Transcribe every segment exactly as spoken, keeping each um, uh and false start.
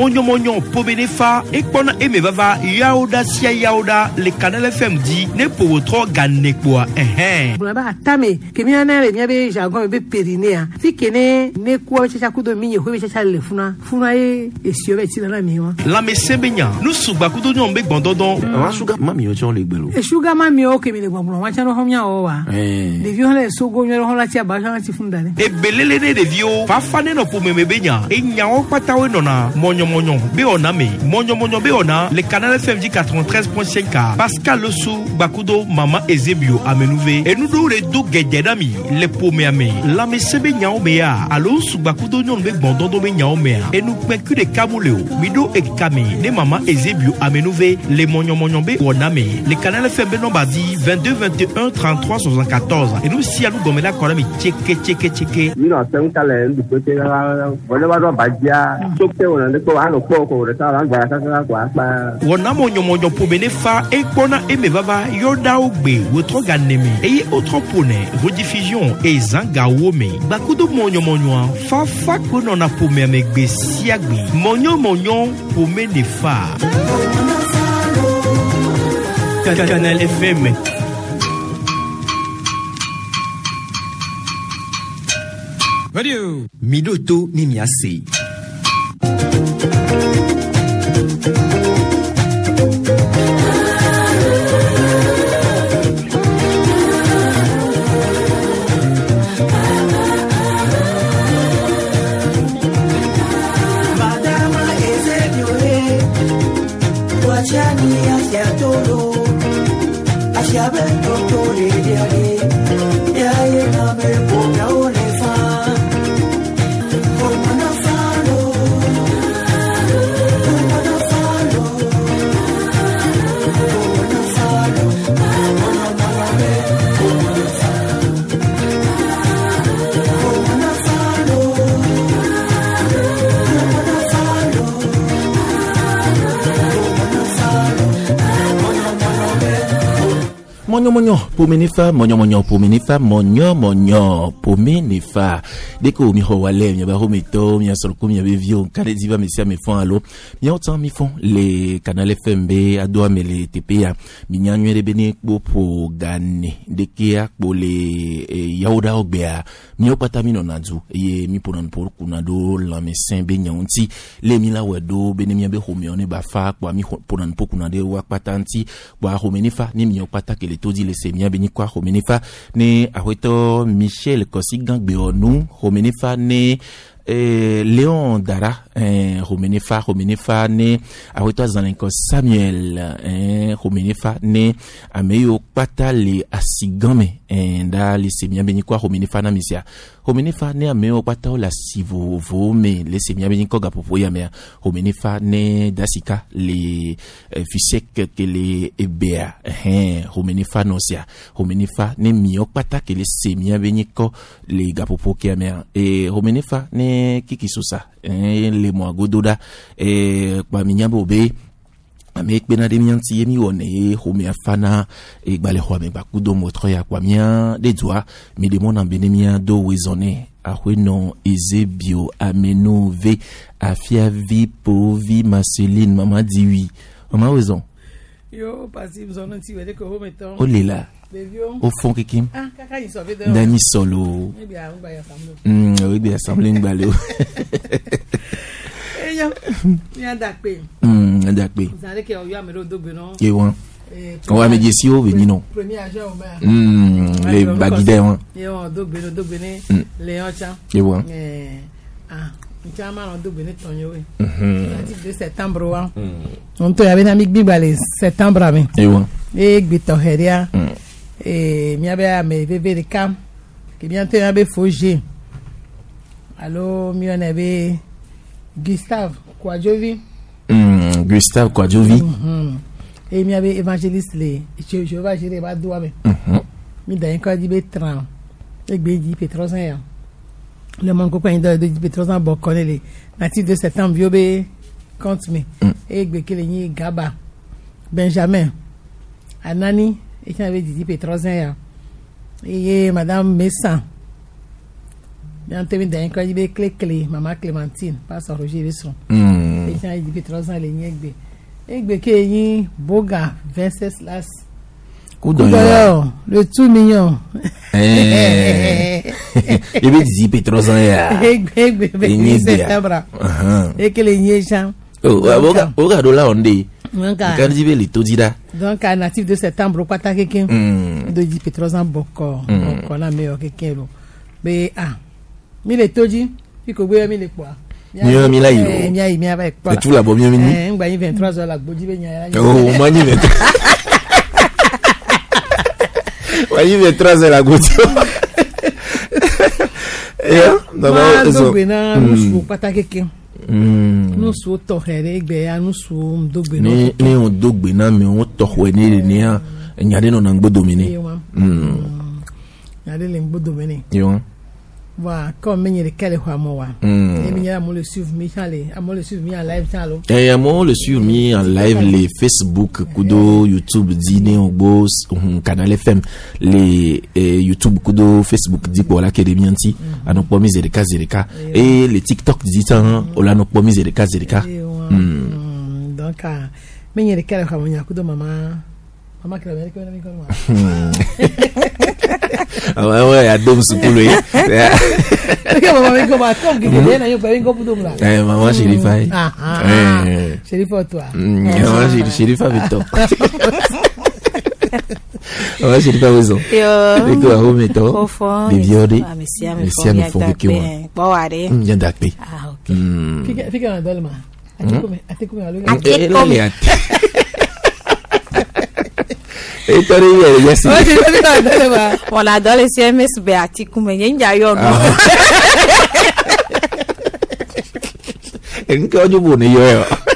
Monyo monyo pobenefa ekpona emevava yaoda sia yaoda le canal F M dit ne pour trop gagner quoi eh Blaba tame kemiana le nyabe jargon be périnea fikene ne kwa chacha kudo minye ho chacha le funa funa e esiobe ti na mi wa la mesebenya nous suba kudo nyombe gbondodon wa suga mami o chon le gbelo e suga mami o kemi le gbondon wa chano homya o wa eh de vion le sogo nyo ho la ti aba chan ti funda ne e belele ne de vio fa fane no po memebenya e nya o pata we nona monyo monyo be ona me monyo monyo be ona le canal F M dit quatre-vingt-treize point cinq Pascal Losu bakudo mama Ezebio amenuve et nous do le do gededami le pome ame la mesebe nyao mea alo su bakudo nyombe gbondondo be nyao mea et nous peku de kamuleo mido e kame ne mama Ezebio amenuve le monyo monyo be oname le canal F M be nomba dit vingt-deux vingt et un trente-trois soixante-quatorze et nous si alu gomela kona mi cheke cheke cheke mi no sen kale ndu ko te la wole wa do bajia sokte wona ne ko ano ko ko re ta la gba ta ta kwa pa wona monyo monyo pobenefa e kpona emevava yoda ogbe wotro ganeme eye otro pone rediffusion e zanga wome bakudo monyo monyo fa fa kono na pome megbe siagbe monyo monyo pomenefa Canal F M Radio Midoto Nimiase. Monyo monyo pomenifa monyo monyo pomenifa monyo monyo pomenifa deko mi ho wale mi ba ho meto mi asoro mi be vio kale diva mi sia me fon alo mi autant mi fon le canal F M B ado amele T P A mi nyanwere beni po po gane dekia po le yaoda ogbea mi opata mi nonadu ye mi ponan por kunado la me sembe nyanti le mi la wedo beni mi be ho mi one ba fa kwa mi ponan po kunade wa patanti wa ho menifa ni mi opata ke le todi le semia beni kwa ho menifa ne ahoto Michel Kosigangbe onu ho menifa ne Eh, Léon Dara, eh, Romenefa, Romenefa, ne, Aweto Zalenko Samuel, eh, Romenefa, ne, Ameyo Pata le Asigame, eh, da le semia benikwa Romenefa na misia. Romenefa ne Ameyo Pata la sivo vome, le semia beniko gapopo ya mea. Romenefa ne Dasika le eh, fisek ke le ebea, eh, Romenefa nosia. Romenefa ne Mio Pata ke le semia beniko le gapopo ke mea. E Romenefa ne kiki susa eh, le mwa gododa eh, kwa minyambo be amek bena de mianti yemi wone home afana e gbale ho ame bakudo motro ya kwa mia de doa mi de mon ambenemia do wezone ahweno Ezebio amenove afia vi po vi Marceline mama di oui mama wezon yo pasi mzono ti wede ko home ton o lela au fond kikim ah kaka yi so be de Dani solo maybe a ngba ya samlo mm oui be assembling gbale eh yo ni adakpe mm adakpe zare ke o yo amelo dogbe no e won on va me dire si o veni non premier agent o ba mm les bagide won yo dogbe no dogbe ni Léon Chan e won eh ah Chama no dogbe ni tonyo we mhm de septembre wa on to ya be na mi gbigbale septembre mi e won e gbito heria e mi abe ame bebe de cam que bientôt abe foger allo mi on avait Gustave Kwadjovi mm Gustave Kwadjovi mhm e mi abe évangéliste le je je va gérer ba do ame mhm mi da enko di be tran e gbe di Petrosan ya le mon ko kan do di Petrosan bo konele natif de septembre biobe compte me e gbe kele ni Gaba Benjamin Anani et qui avait dit Petrosin et madame Messan bien terminé d'un quoi il clé clé maman Clémentine pas Roger Besson et ça il dit trois ans les niegbe egbe ke yin boga vingt-six las Koudoyo le tout mignon eh il veut dire Petros en ya egbe egbe vingt septembre et que les niéjan oh boga boga do la onde donc quand il veut les todira donc à natif de septembre quoi ta quelqu'un de dit Petros en boko boko la meilleur quelqu'un lo mais ah mi le toji fi ko gbe mi le po mieux mi la yo mi ai mi avec quoi tout la bon mieux mi eh ngba yin vingt-trois heures la gboji be nya oh mani vingt mani vingt-trois heures la gboji eh d'abord eso na nusu pataki kin nusu to here egbe ya nusu mdogbe no ni ni on dogbe na mi on to we ni ni a nyade no na ngbodo mi ni mm nyade le ngbodo mi ni yo wa comme me nyere kele kwa mo wa e mi nyara mo le suivre mi chale mo le suivre mi en live chalo eh mo le suivre mi en live les Facebook kudo YouTube dine ogbo canal F M les YouTube kudo Facebook di pour l'académie anti anopo mi zereka zereka et les TikTok di tan ola nopo mi zereka zereka donc me nyere kele kwa mo nya kudo mama mama kele me ko na mi ko ma ah ouais ouais à dom soupoulo que maman me ko ma tom que bien na yo pa vengo budum la eh maman Sherifa ah ah Sherifa toi maman Sherifa vito maman Sherifa wezo yo iko a hometo bibiode merci merci mi fo que wa bo ware ya dakpe ah ok fica fica na dolma ati come ati come alu ati come et toi il y a si on adore les C M S beati come nja yo no en ko ju bu ni yo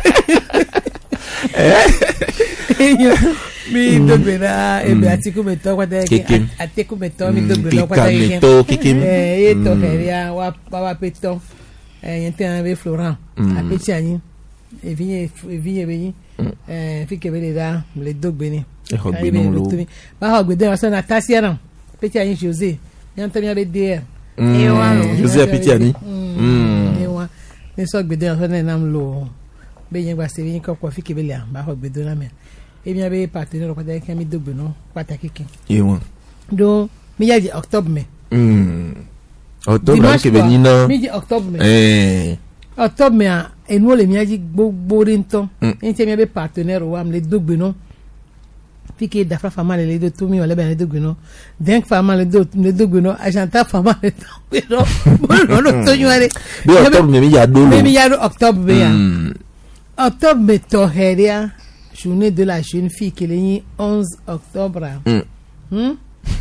eh mi dobera e beati come to kwa de ati come to mi dobera kwa de to kikim eh e to heria wa baba peton eh yente ave Florent a petit ani e vigne e vigne beyin eh fi ke bele da le dogbeni e hogbe no lo ba hogbe de so na tasiera petit ani José yante mi ave de e wa José petit ani mm e wa ne so gbe de so na nam lo be yen gba se yin ko ko fi ke bele ba hogbe do na me e mi ave partenaire ko de ke mi dogbe no pataki kin e wa do mi ya di octobre me mm octobre ke be ni na mi di octobre me eh octobre me e no le mi aji gbogbo rinton ente mi be partenaire wa am le dogbe no fike da fra fama le do to mi wala be le dogbe no denk fama le do le dogbe no agenta fama le dogbe no bo no to nyare bi octobre me mi ya do mi ya do octobre be ya octobre me to heria journée de la jeune fille qui est onze octobre hmm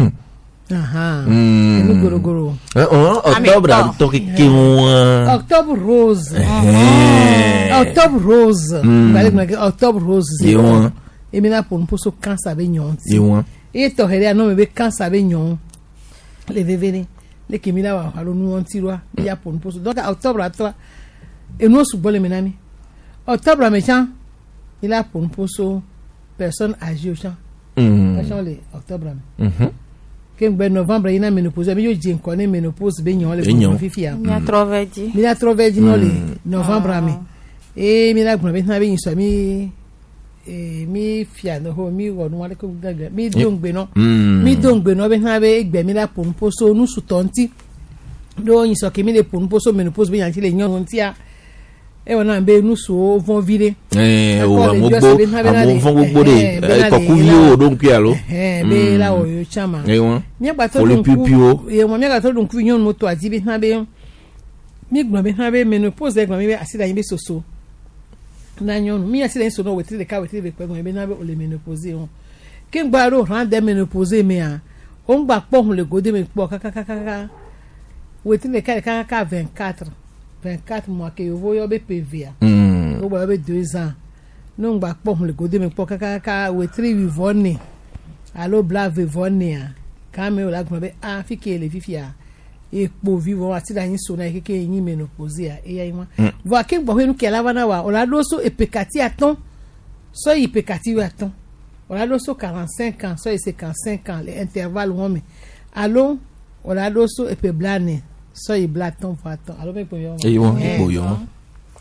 aha nous goro goro octobre to ki wa octobre rose octobre rose vale que octobre rose yo e mina pour pour so kan sabe nyon yo e to heria no me be kan sabe nyon le veveni le que mina wa halo nu ontirwa ya pour pour donc octobre atra e no su bole menami octobre me chan il a pour pour so personne âgée au chan mm le octobre mhm que ben novembre ina ménopause mais yo di nko ne ménopause be nyon le fifia mi a troveji mi a troveji no le novembre ami e mi la gbon be na be yin so mi e mi fia no ho mi wo no wale ko gaga mi dongbe no mi dongbe no be na be egbe mi la ponpo so nu su tonti do yin so ke mi le ponpo so ménopause be yan ti le nyon ti a e wona be nu so von vire eh o amogbo amon gbogbo de e ko ku yo don ku alo eh be la o yo chama e won mi gba to dun ku e mo mi gba to dun ku yon moto aji be na be mi gbon be na be ménopause e gbon mi be asida yin be soso na nyon mi asida yin so no wetri de ka wetri be pe gbon be na be o le ménopause won ke gba ro ran de ménopause me a o ngba po hun le gode me po kaka kaka kaka wetri de ka kaka ka vingt-quatre vingt-quatre mois que yo voyo be P V a mm o ba be deux ans no ngba po hun le gode me po kaka kaka wetri vivoni alo bla vivoni a ka me o la gbon be a fi ke le fifia epo vivo ati da yin so na keke yin menopause a e ya yin wa ke gbo henu ke lava na wa o la do so epekati aton so ipekati wa aton o la do so quarante-cinq ans so cinquante-cinq ans le intervalle won me allo o la do so epe blane so i blaton fa aton allo me po yo e won po yo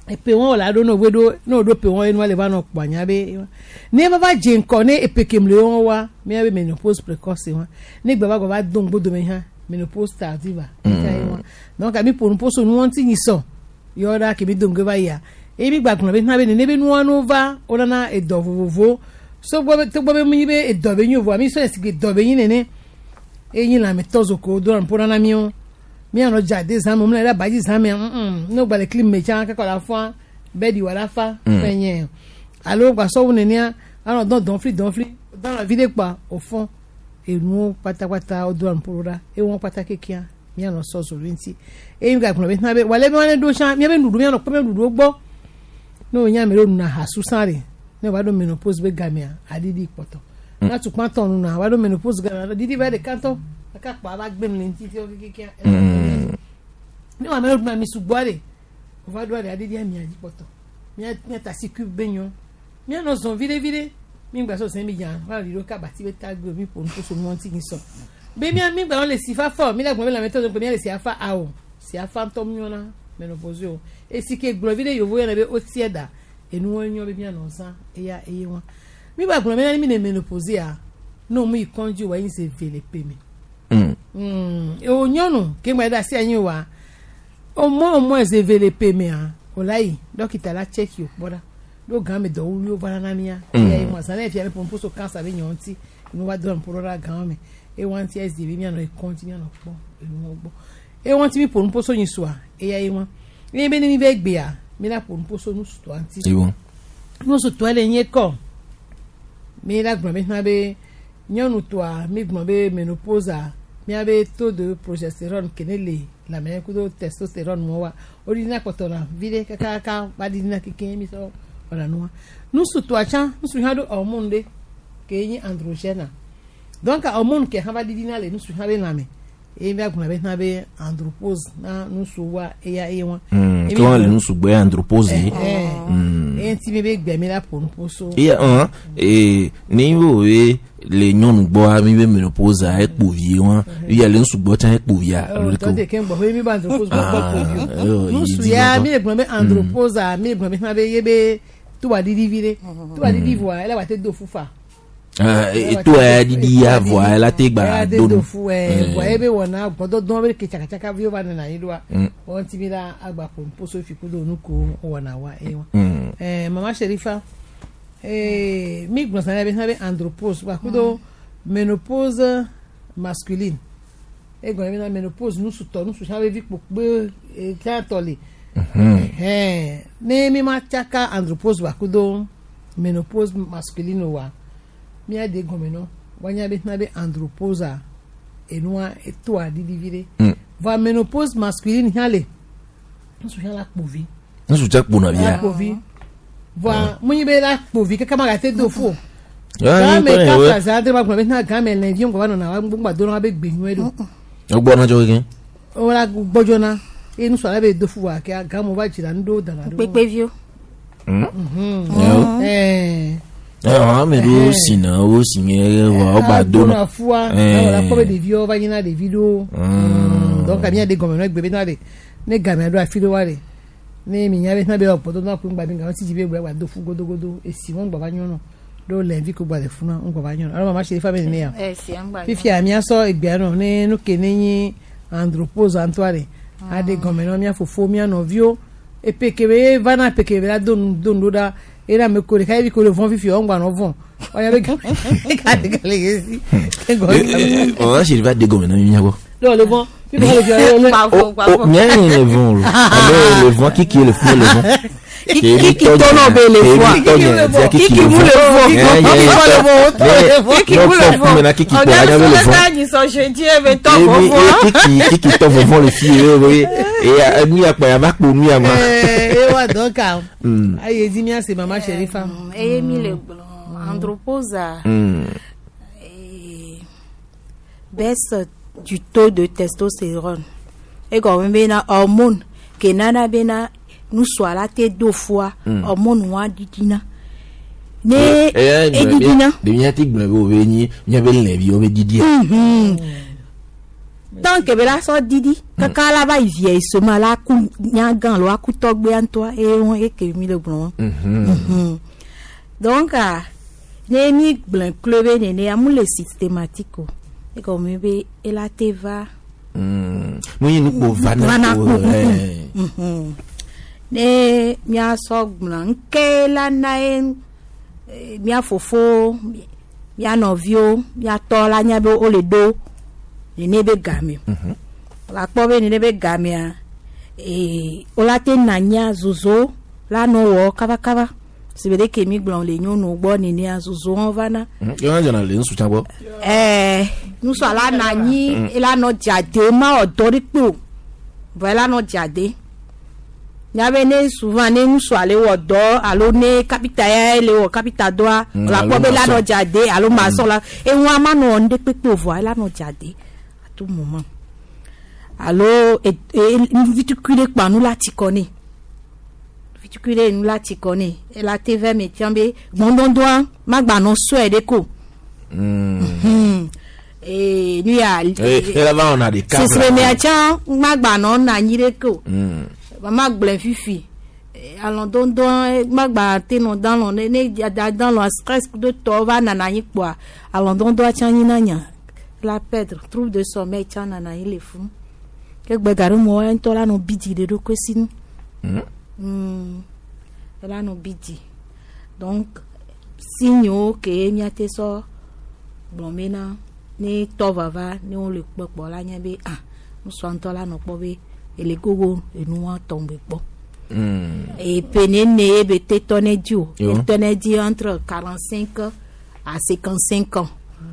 e pe won la do no wedo no do pe won enu le ba no panya be ne ba ba je nko ne e pe kem le won wa me be menopause precoce wa ne gba ba go ba don gbodo me ha menopause tardive donc ami pour nous poso nous anti ni so yo da ke bi don go ba ya e bi gba kun be na be ne be nu anu va ona na e do vovo so gbo to gbo be mu be e do be yin vo ami so e si do be yin ne e yin la me tozo ko do ran pour na mi o mi ano jade san mo na da baji san me mm no gba le clean me chan ka ko la fa be di wala fa fenye alo gba so woni ni ano don don fli don fli dans la vie pa au fond e nu patapata o do ran pour ra e won patake kia mi ano so so rinti e mi ga kun be na be wale be wan do chan mi be nudu mi ano pe me nudu gbo no nya me ro na hasu sare ne wa do menopause be gamia adidi poto na tu pan ton na wa do menopause gamia didi be de kanto aka pa ba gbe mi nti ti o kike ni wa me ro na mi sugbore o va do adidi mi aji poto mi mi ta si cube benyo mi ano son vide vide mi gba so se mi jan wa ri ro ka ba ti be ta gbe mi po nko so mo nti kin so be mi mi gba won le si fa fo mi la gbon be la meto pe mi le si afa a o si afa ntom mi ona menopause o e si ke gbo vide yo vo ya na be o tieda enu won yan be mi ano san e ya eye won mi gba gbon me mi ne menopause a no mu ikonju wa yin se vele pe mi mm mm e o nyonu ke gba da si ayin wa o mo mo se vele pe mi a o lai dokita la check you boda do gan me do wi o bana na mia e mo san e fi me pompo so cancer be yan ti inu wa do por ra gan me e wan ti S D B mi ano e continue no po enu ogbo e wan ti mi pompo so yin so a e ya yi won e be ni mi be gbe a mi la pompo so nu sto anti e won no so to ele yin ko mi la gbon me na be nyonu to a mi gbon be menopause a mi abe taux de progestérone kenele la me ku do testostérone mo wa ori na potona vide kaka ka ba di na kikin mi so wala no nu su to acha nu su hado hormone de ke yin androgène donc hormone ke ha ba di na le nu su ha be na me e bi agun be na be andropause na nu su wa e ya e won e ko le nu su gbe andropause mm e ti me be gbe mi la pon poso e an e ni wo we le nyon gbo a mi be menopause a e po vie won ya le nu su gbo tan e po via lo ko de ken gbo we mi ba andropause gbo po nu su ya mi le gbo be andropause a mi gbo be na be ye be tu wa didi vire tu wa didi voa ela wa te do fufa ah e tu a didi ya voa ela te gba do fu e voa e be wona bodo don be ke chaka chaka vio ba na yidwa won ti mi la agba po poso fi ku do nu ko wona wa e won eh mama Sherifa eh mi gbo sa be na be andropause ba ku do menopause masculine e go be na menopause nu su to nu su sa be vi po pe e ka tole eh ne mi ma chaka andropause ba ku do menopause masculine wa mi a de gomeno wanya be na be andropause enua eto a divide va menopause masculine hale nso hala povi nso check po na bia povi va munyi be la povi kaka ma te do fo ya me ka fa za de ba ko be na ga me le vion ko ba na wa gbogbo do na be gbenu edo ogbo na jo kin o la gbojo na e nso ala be do fo wa ke ga mo ba jira ndo dana do pepe vio mhm eh ah me do sina o sinye wa ba do na fua na la ko be de vio ba nyina de video donc a bien de gomeno egbe be na de ne ga me do afilo wa de ne mi nya be na be opodo na ku ngba bi nga ti jibe gba do fu godogodo e si won gba ba nyono do le vi ko gba de funa ngba ba nyono ara mama Sherifa be ni ya eh si ngba fifi ami aso egbe no ne no ke yin andropause antoine a de gomeno mi afofo mi no vio e pekebe vana pekebe la don don do da era me ko kai vi ko le von fifi on gba no von o ya be ka de ka le si o a Sherifa de gomeno mi nya go do le von fi ko le fi pa fo pa fo bien le vent alors le vent qui qui le fou le vent qui qui tono be le foi qui qui vous le vent qui qui vous le vent mais qui qui pour aller le vent ni so jeudi e be to fo qui qui qui qui to vent le fille oui et mi a pa ya ma po mi ama eh wa donc aye di mi ase mama Sherifa eh mi le andropause eh baisse du taux de testostérone et comme bena hormone que nana bena nous soit la tête deux fois hormone wa didina ne e didina de bien tig me bo veni nya be le bi o be didi tant que bela so didi kaka la ba vie so mala ku nyagan lo akutogbe antoa e won e ke mi le blon mhm donc ah ne mi blanc club ne ne amule systématique e comme be e la teva mm oui nous pour vana mhm ne mia so blanc ke la na en mia fofo mia novio mia tola nya be o le do ne be game mhm la pobe ne be game a e o la te nanya zozo la no wo kaba kaba c'est vrai que mi blanc les no gbo ni ni azozo on vana yo na le nsu chanbo eh nous so la nani e la no jade ma odori pe o voilà no jade nya be ne souvent ne nous so ale wo do alo ne capital le wo capital do la pobe la no jade alo ma so la e won ma no nde pe pe o voilà no jade à tout moment alo e nous viticule pa nous la tikoni viticule nous la tikoni e la tv me tiambe bondondo magba no so e de ko mm e nu ya e la va on a des cas c'est me acha magba no na nyire ko mm mama gble fifi alondondo magba te no dans lo ne dans lo stress de to va na na yipo alondondo acha nyina nya la perdre trouble de sommeil chana na ile fou que gbegaru mo en to la no bidi de do kwesinu mm mm la no bidi donc signaux que mi ate so bon mena ni to vava ni on le popo la nya be ah mo so en to la no po be ele gogo e nu wa tombe po mm et penene be te tonne dio e tonne dio entre quarante-cinq à cinquante-cinq ans.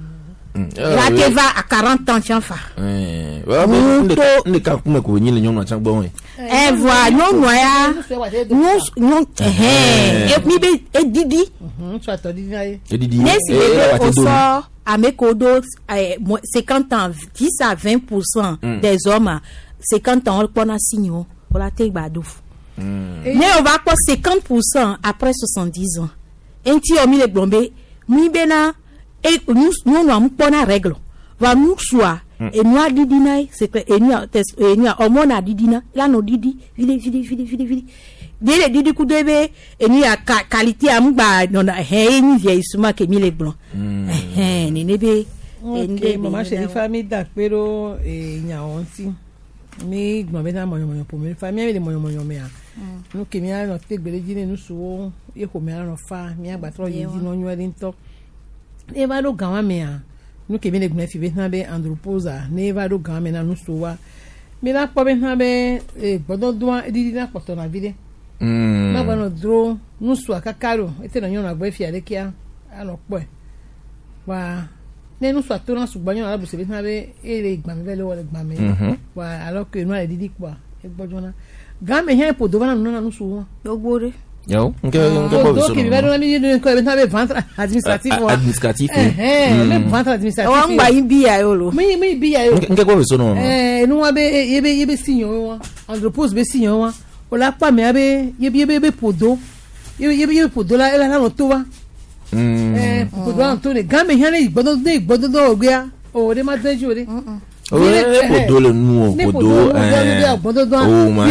La te va à quarante ans chanfa. Eh, wa be ne ka kuma ko nyi le nyon na bon. Eh voilà, non noya. Non non eh et mi be e didi. Mhm, tu as to didi ai. E didi. Ne si be au sort à mes codos cinquante ans, dix à vingt pour cent des hommes cinquante ans on a signo pour la te badouf. Mais on va quoi cinquante pour cent après soixante-dix ans. Un ti o mi le blombe, mi bena et nous nous nous pona règle va nous soit et nous a didina c'est que et nous et nous au monde a didina là no didi vili vili vili vili vili dele didi ku debe et nous a qualité am ba non he ni vieille suma que mi le blanc eh ni nebe ok maman chérie famille d'apero et nya onti mi gbo be na moyo moyo pour mi famille de moyo moyo me a nous que mi a no te gbele jine nous so e ko mi a no fa mi agba tro yi no nyu e nto e va do gawa me a nu ke bene gna fi be na be androposa ne va do gawa me na nu so wa me na po be na be e gbodo do di na poto na vide mm na ba no dro nu so akakaro ete no nyon agba fi ale kia ano po e wa ne nu so to na so gbanyo na bu se be na be e le gba me be le wo le gba me wa alors que no ale didi kwa e gbodo na ga me hen po do va na no na nu so wa dogbore yo nke nke po so donc il va dans la milieu de ko be na be ventre administratif administratif eh le ventre administratif o ngba yin bi ya yo lo mi mi bi ya yo nke ko be so no eh nu wa be yebe yebe signon wa andropose be signon wa o la pa me abe yebe yebe be podo yebe yebe yebe podo la ela na lo to wa eh podo an to le ga me yan le gbodo de gbodo do ogbe o de ma deju ore o le podo le nu o podo eh o ma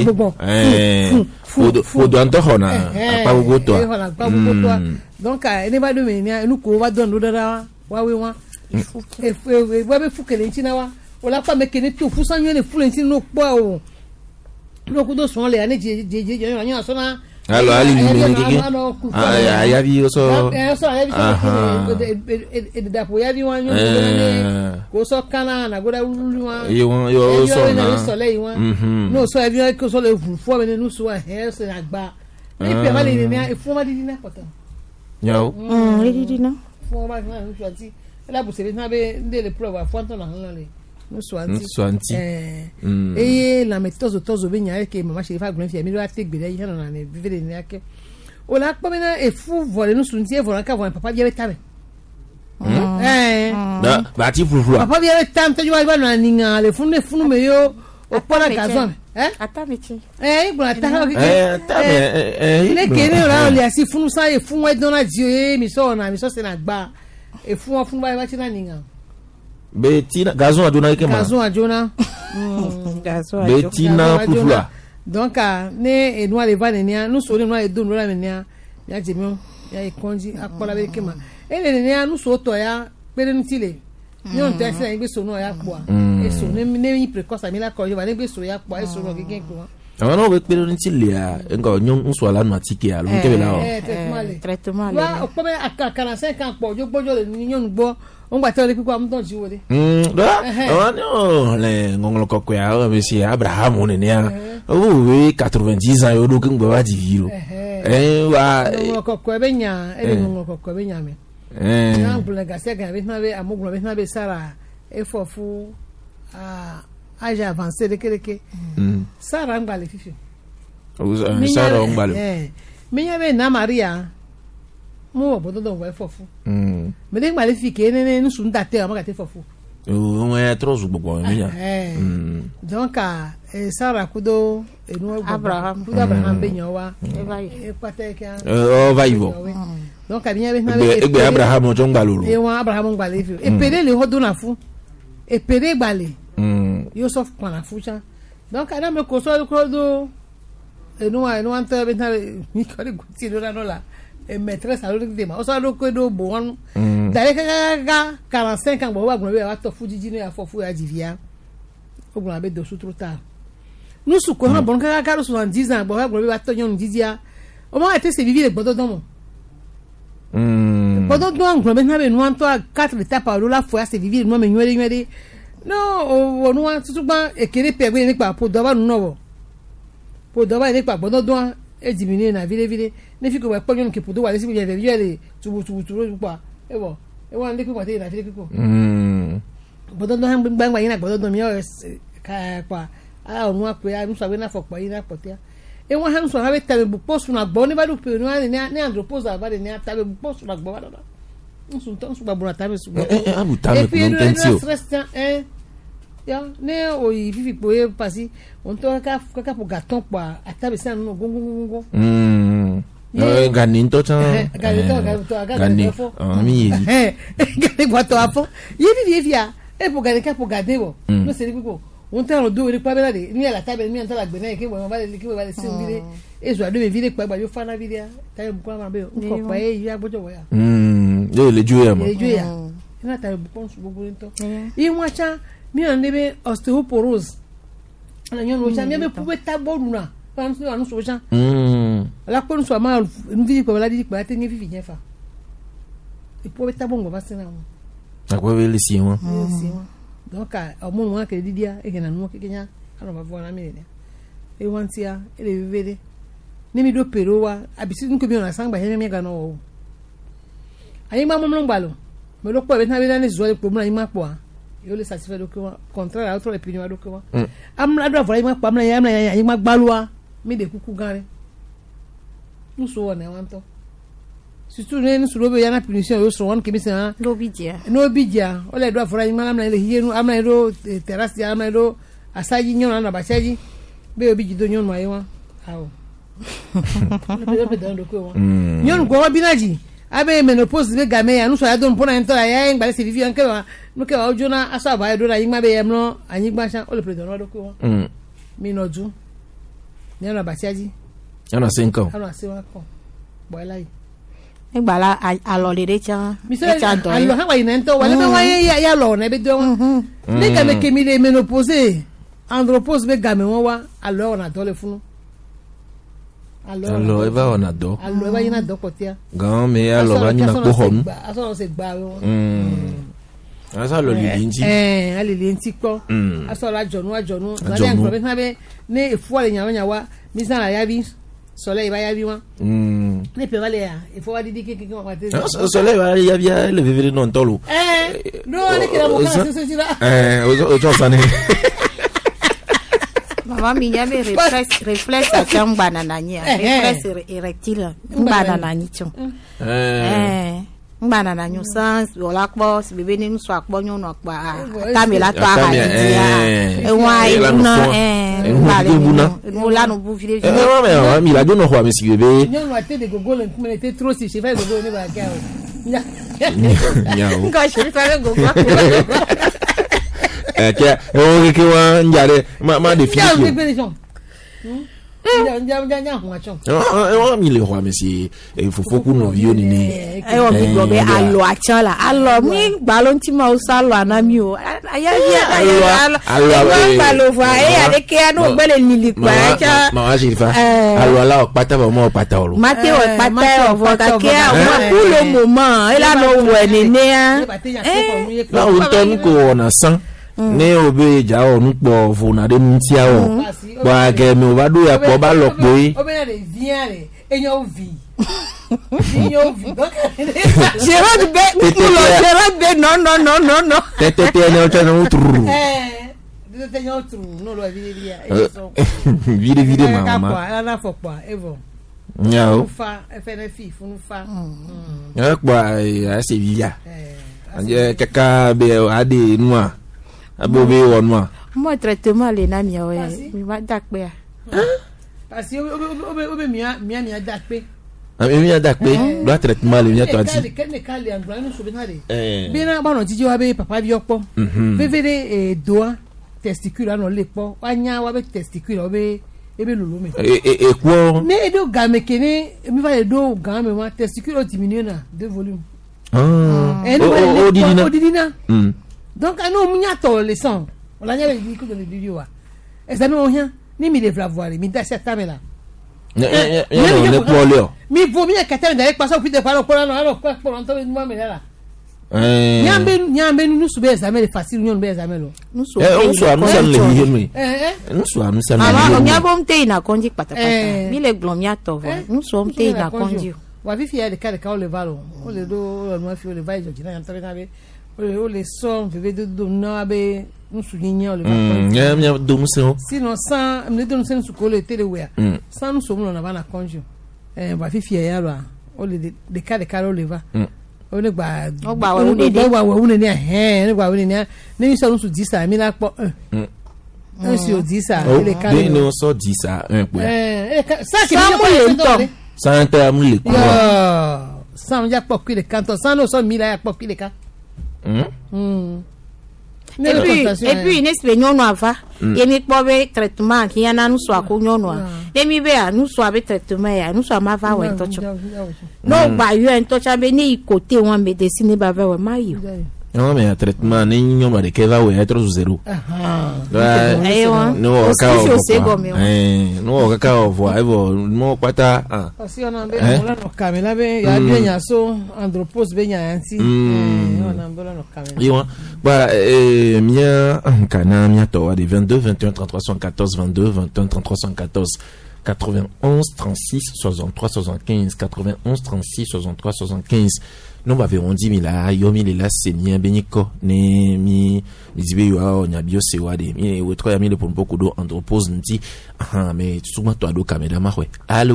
te eh Fodo fodo antoho na apa gogo to. Donc ene ba do me ni enu ko wa don do dara wa we wa. E e wa be fukele ntina wa. O la pa me kene to fu sanyo ne fule ntina no po o. No ko do so le ane je je je yo anyo so na. Alo ali ni ni kiki. Ah ya bi so. Eh so ya bi so. E da po ya bi wa nyo ko so kana na go da ulu wa. Yo yo so na. No so ya bi ko so le fu fo me nu so he so na gba. E pe ma le ni e fu ma di na pota. Yo. Mm, le di na. Fu ma na nu so ti. La bu se na be ndele prova fu anto na han le. No so anti. So anti. Eh. E la metozo tozo be nya ke mama she fa gbe fi mi lo ate gbe ya na na vivere ni ake. O la pa me na e fu vole nu sunti e vole ka vole papa je be tame. Eh. Da ba ti furu. Papa bi e tam te jo ba na ninga le funu funu me yo o pona gazon. Eh? Ata meche. Eh, igbo ata. Eh, ata me eh. Ile kere ora o le asi funu sa e funu e dona ji o e mi so na mi so se na gba. E funu funu ba ba ti na ninga. Bettina gazon adona ke ma. Gazon adona. Bettina Fufula. Donc ne e noa le va nenia, nous so noa e do noa nenia. Ya jemi ya ikonji akola be kema. E le nenia nous so to ya pere ntile. Ni on te se ngbe so no ya po a. E so ne ne yi precoce mi la ko yo ba ne gbe so ya po e so no gege ko. Àwọn ọ̀rọ̀ pẹ̀lú ní tílé à ẹ̀ngọ̀ ọ̀nyọ́ ń sọ àlànà àti kí à ló ń kébè láwọ̀. Traitement le. Wa ọ̀pọ̀ bẹ́ àkàkàrà sẹ́ kan pọ̀ ojú gbọ́jọ́ lè ní yọ̀nù gbọ́ ó ń gbà tẹ́lẹ̀ pípọ̀ àmútọ̀ jí wọlé. Àwọn ní ọ̀lẹ̀ ngọ̀ngọ̀kọ̀kọ̀ à ọ̀rọ̀ mi sí Abraham ní à owó ìwé quatre-vingt-dix ans yóò dókè ń gbọ́ wá di yìí lọ. Ngọ̀ngọ̀kọ̀kọ̀ ẹ̀bẹ̀ nyà ẹ̀bẹ̀ ngọ̀ngọ̀kọ̀kọ̀ ẹ̀bẹ̀ nyà mi. Nyà ngùlẹ̀ gàsẹ́ gàn ẹ̀bẹ̀ tẹ́lẹ̀ àmúgùn ẹ̀bẹ̀ tẹ́lẹ̀ sára ẹ̀fọ̀ fún âge avancé lékeleke. Sára ń gbalẹ̀ fífi. Sára ń gbalẹ̀. Minya be na Maria mo obodo do wa fofu mm me de gbalẹ̀ fi ke ne ne nsu ndate o ma ka te fofu o e trozu gbogbo minya mm donc a Sarah kudo enu Abraham kudo Abraham be nyan wa e pate ke o va ivo donc a bien be na be egbe Abraham o jo ngbaloro e wa Abraham ngbalẹ̀ fi e pere le hodo na fu e pere gbalẹ̀ mm Yosef pana fu cha donc ana me ko so ko do enu wa enu anta be na mi ko le guti do na no la e maîtresse alo de ma o so do ko do bo won dale ka ka quarante-cinq ans bo wa gun be wa to fu jiji ni afo fu ya jivia o gun be do su trop tard nous su ko ha bon ka ka soixante-dix ans bo wa gun be wa to nyon jijia o ma ete se vivre gbodo don mo mm gbodo don gun be na be nu anto quatre étapes alo la fo ya se vivre no me nwere nwere no o nu an tutu gba ekere pe gbe ni pa po do ba nu no wo po do ba ni pa gbodo don e diminuer na vile vile ne fi ko wa ponyon ke podo wa le si bi le yele tubu tubu tubu pa e bo e wa le ko pa te na vile ko mm bodo do han gbangba yin na bodo do mi o ka pa a o nu ape a nu so we na fo pa yin na potia e wa han so ha be tabe bu post na gbo ni ba du pe nu ani ni andropose aba de ni tabe bu post na gbo ba do nsun ton su ba bu na tabe su gbo e abu tabe ko non tensio eh ya ne o yi fifi po e pasi on to ka ka po gaton pa atabe san no gongongongo mm eh gani to chan gani to gani to gani ah mi yi eh gani gwa to afo yi fi fi ya e po gani ka po gade wo no se ri pipo on ta do ri pa bela de ni ala tabe mi an ta la gbe na ke bo ba le ke bo ba le sin bi de e zo ado me vi de pa gba yo fa na vi de ta bu kwa ma be o ko pa e yi agbojo wo ya mm yo le ju ya mo le ju ya ina ta bu kon su gbogbo nto yi wa cha mi an debe osteoporose ala nyon wo cha mi be puwe tagboru na pan so anu so cha mm ala ko nso ma nvi ko la di pa te ni fifi yen fa e puwe tagbongo ba se na mo akwa be le si won si won donc a mo mo ke di dia e ke na no ke kenya ala ba vo na mi ne e wantia e le vivere ni mi do pero wa abisi nko bi na sangba he mi ga no wo ayi ma mo mo ngbalo me lo po be na be na ni zo le po mo na yi ma po a yo le satisfait do ko contraire à autre opinion do ko amla do avra ima pamla ya amla ya ima gbalua mi de kuku gare nu so wona wanto surtout ne nu so be ya na punition yo so won ke mi se ha no bidia no bidia o le do avra ima amla le hienu amla do terrasse ya amla do asaji nyon na ba chaji be obi jido nyon ma yiwa awo le be do ko nyon ko binaji abe menopause be game ya nuso ya don pona ento ya ngba se vivi anke wa no ke wa ojona asa ba do na yima be yemno anyi gbansha o le president do ko mm mi noju ni ana ba tiaji ana cinco ana se wa ko boy lai ngba la a lo le cha mi se a lo ha wa ina ento wa le be wa ya ya lo na be do ni ka me ke mi le menopause andropause be game won wa a lo na do le funu alors eva ona do alors eva ina do kotia gan me alors ani na ko hom aso se gba wo mm asa lo li nti eh ali li nti ko aso la jonu ajonu gan en probe na be ne efu ale nyawo nyawa mi san la yavi soleil va yavi wa mm ne pe vale ya e fo wa didi ke ke wa te soleil va yavi le vivre non tolo eh no ne ke la mo ka se se eh o o sa ne Mama mi nyame reflex reflex a chamba na nanya reflex erectile mbana na nyicho eh mbana na nyusa ola kpo si bebe ni nso akpo nyu no pa kamela to aha dia e wa ina eh mbale no la no bu vile eh wa me mi la jo no kwa mi si bebe nyu no ate de gogol en kumene te trop si je vais gogol ne ba ka nya ko je fa gogol Eh, que on que on njare ma ma de Tiens, fille. on est gens. Tiens, tiens, tiens, tiens, on a chon. On mi le roi monsieur. Il faut faut qu'on vieux ni. Ayi wa mi gbɔ bɛ alo atsã la alɔ mi gbalo ŋuti ma wo sa alɔ anami o aya bi aya alɔ alɔ gbalo fɔ eye ale ke ya n'o gbɛ le lili kpa atsã. Ma wa jirifa. Alo ala o pata ba mo pata o lo. Mate o pata o fɔ kake a ma pour le moment e la no wɛ nenea. Na o tɔ ko ona san. Ne o be ja o nu po fo na de nu ti a o. Ba ke mi o ba do ya po ba lo pe. O be na de vient le enyo vi. Enyo vi. Gérard be kulo Gérard be non non non non non. Tete te ne o cha no tru. Eh, de te enyo tru, no lo vi via. Vire vire mama. Ala na fo kwa, evo. Nyao. Fa, F N F I, funu fa. Ya kwa a se via. Eh. Anje kaka be ade noa. Abo be wonwa. Mo traitement le na mi o ya. Mi va dakpe a. Parce que obe obe mia mia mia dakpe. Ah mi mia dakpe. Do traitement le mia to anti. Kale kale kale angla no so be na de. Eh. Be na ba no tiji wa be papa bi opo. Vevere eh doa testicule no le po. Wa nya wa be testicule obe ebe lulu me. E e ko. Ne do game kene mi va le do game ma testicule o diminuer na de volume. Ah. O didina. O didina. Mm. Donc anu munya to le son. Ola nya le di ko le di wa. E sa no hia ni mi devra voir mi da cette là. Ne ne ne po le. Mi vaut mieux que tu d'aller passer au plus de parole pour non alors quoi pour entendre moi mais là. Eh. Nyambe nyambe nous sube examen facile nous be examen lo. Nous so. Eh on so anu san le hi mi. Eh eh. Nous so anu san. Aba on ya bom te ina konji patapata. Mi le glomia to vo. Nous so te ina konji. Wa vi fier de cas de cas le valo. On le do no fi le vai jo kina yantre na be. O le son bébé de do na be nous souligner le va. Nyam nyam do muso. Sinon sans me do nous sen su ko le tele wea. Sans nous sommes na ba na konji. Eh wa fi fier ya lo. O le de cas de cas le va. O le gba o gba we une de gba we une ne eh ne gba we ne ne so nous di sa mi la po eh eh si o di sa le ka ni no so di sa un po eh ça qui me le ça un terme le ko ça ya po ki le canton ça no so mi la ya po ki le ka hmm et puis et puis n'est-ce non ava et mi po be traitement qui yana nous so akonyo no e mi be a nous so be traitement ya nous so ma va we tocho no ba yo en tocha be ni côté one médecine ba va we ma yo non mais traitement ni nyoma de que va we être zéro ah no ka o eh no ka o vo e vo mo kwata ah si on ambe la no kamela be ya bien ya so andropos be nya anti eh on ambe la no kamela yo ba eh mia kana mia to de vingt-deux vingt et un trente-trois soixante-quatorze vingt-deux vingt et un trente-trois soixante-quatorze quatre-vingt-onze trente-six soixante-trois soixante-quinze quatre-vingt-onze trente-six soixante-trois soixante-quinze non ba on dit mila yo mi la semia beniko ne mi dibe yo a nya bio se wade mi we tro ya mi le pour beaucoup d'eau andropose nti ah mais souvent toi do caméra ma ouais allô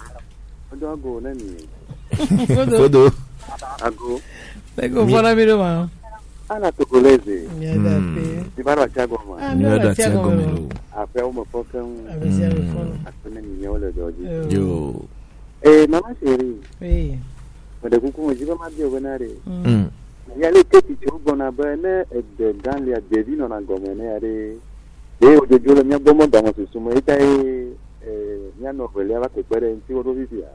Fodo na mi Fodo ago Tego fora mi ma ana togolese ya da pe di bara chago ma ni da chago melo ape o mo fokan abesi ya fo asune ni nyole doji yo eh mama chérie oui de kuku mo jiba ma bi o benare mm ya le teti cho bona bene e de dan le devi non angomene are de o de jolo mi agbomo da mo sumo ita e eh mi hanno vele va che pere in tivo do via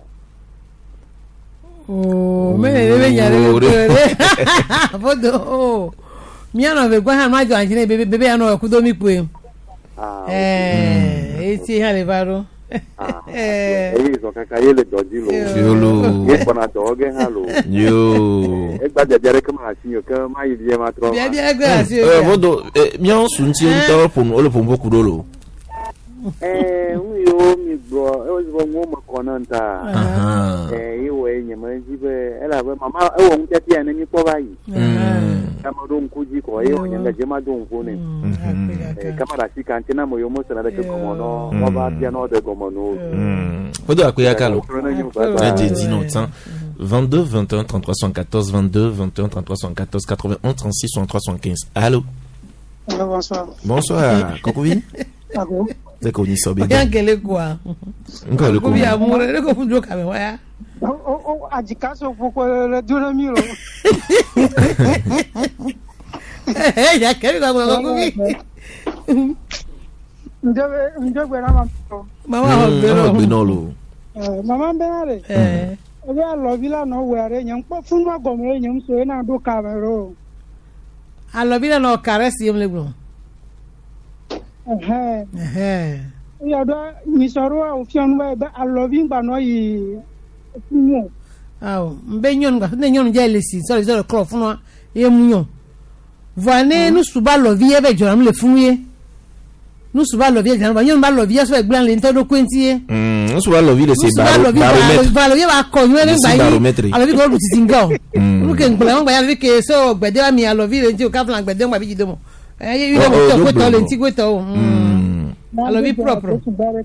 oh me le be ya le pere Fodo mi hanno ve gwa ha ma jo anjine bebe bebe ya no ku do mi pu ah eh e ti ha le varo eh eh so kaka yele doji lo yolo ye bona doge halo yo e gba jajare kama asinyo ka ma yi die ma tro bien bien grâce eh Fodo mi on sunti un toro pour o le pour beaucoup d'eau eh un yo mi bro e o zo mo ma konanta eh iwe nyema jibe ela be mama e wo ntia tia ni po bayi kama don kuji ko e o nyanga jema don ko ne eh kama ra sika ntina mo yo mo sana de ko mo no mo ba bia no de go mo no Fodo akoya kalo j'ai dit non temps vingt-deux vingt et un trente-trois soixante-quatorze vingt-deux vingt et un trente-trois soixante-quatorze quatre-vingt-onze trente-six soixante-trois soixante-quinze allô allô bonsoir bonsoir Kokovi Ago D'accord, ni sobe. Bien gele quoi. Encore le coup. Kobi amore, le ko fundo kame waya. Oh oh, adikaso poko le duro miro. Eh, ya que go go go bi. Ndobe ndobe na mama. Mama ho bero. Gbe no lo. Eh, mama benare. Eh. Obi alovila no were nyam po funu agomre nyam so na do kamero. Alovila no caresse yem le bro. Eh. Eh. Ya do mi soro a ofion wa be alovin gba no yi funu. Awo, mbe nyon ga, ne nyon je lesi, so le cloth funu ye munyon. Voine nous suba lovie be joram le funu ye. Nous suba lovie jan ba nyon ba lovie so e gban le ntodo kwenti ye. Mm, nous suba lovie le se baromètre. Ba lovie ba ko nyon le gba yi. Alovi go luti tinga. Lu ke ngba ngba ya le ke so gbede wa mi alovi le nti o ka flan gbede ngba bi jidomo. Eh ye yo mo to ko to le nti ko to. Mm. Alovi propre.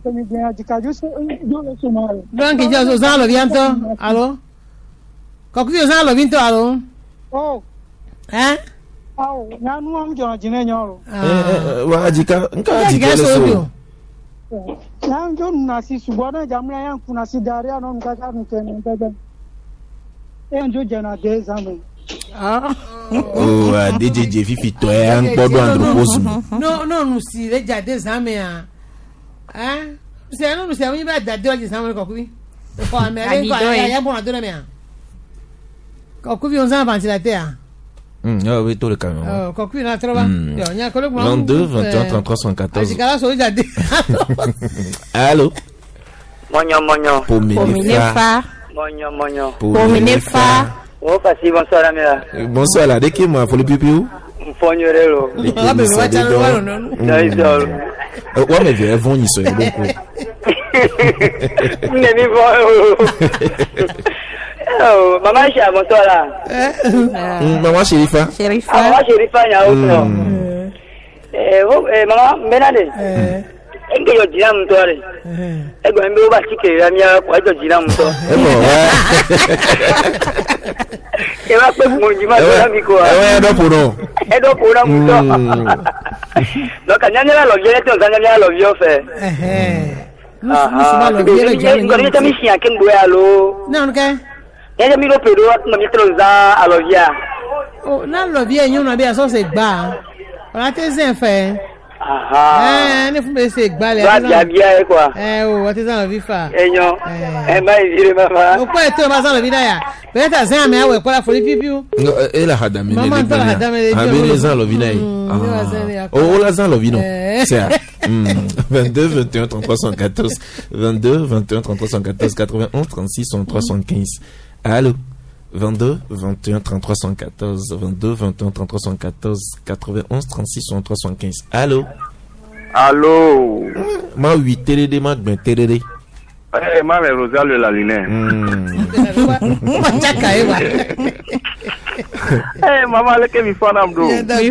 Donc il y a zo zan alovi anto. Allo? Koku yo zan alovi anto allo? Oh. Eh? Aw, na nu am jona jine nyoro. Eh, wa ajika, nka ajika le so. Na njo na si subona jamla yan kuna si daria no nka ka nkene ntebe. E njo jana de zamu. Ah. Oh, a D J J Fifi to e an podo androposmo. No, no, no si le jade zame a. Eh? Si no no si a mi ba dade o zame ko kubi. Ko amere ko ya ya bon adore me a. Ko kubi on zan ventilateur. Hum, ah oui, tout le camion. Oh, ko kubi na trova. Yo, nya ko le vingt-deux, vingt et un, trente-trois, soixante-quatorze. Ajika so jade. Allô? Monyo monyo. Pominefa. Monyo monyo. Pominefa. Oh, kasi bonsoir amira. Bonsoir là, dès que moi pour le pipiou. Mfonyorelo. Ah be wa cha lo no. Dai dol. Ouais mais viens vont ni so beaucoup. Ne mi vo. Oh, maman Aisha bonsoir là. Eh. Maman Sherifa. Sherifa. Ah, maman Sherifa nya o no. Eh, wo eh maman Benade. Eh. Enge yo jina mtore. Eh. Ego mbe o ba chike ya mia kwa jo jina mto. Eh bon ouais. E wa pe mo njima do mi ko. Eh ouais, do pour non. E do pour mto. Donc anyanya lo yele to anyanya lo yo fe. Eh eh. Nous Ah, nous lo yele ngori ngori tami sia ken boya lo. Non ke? Enya mi lo pedo na mi tro za alovia. Oh, na lo bien nyon na be so se gba. On te zen fe. Aha. Eh, ne fu be se gba le. Ba bia bia e kwa. Eh, o wa te zan lo vi fa. Enyo. Eh. E mai dire mama. O ko e to ma zan lo vi da ya. Be ta zen ame awe ko la foli pipiu. Et la hadame. Maman to la hadame le. Ah mais les gens lovinaï. Oh, la zan lovino. C'est vingt-deux, vingt et un, trente-trois, soixante-quatorze. vingt-deux, vingt et un, trente-trois, soixante-quatorze, quatre-vingt-onze, trente-six, soixante-trois, soixante-quinze. Allô? vingt-deux, vingt et un, trente-trois, soixante-quatorze. vingt-deux, vingt et un, trente-trois, soixante-quatorze, quatre-vingt-onze, trente-six, soixante-trois, soixante-quinze. Allô? Allô? Ma huit télé ma ben télé. Eh, ma mère Rosalie la lune. Eh, maman, le ke mi fana mdo.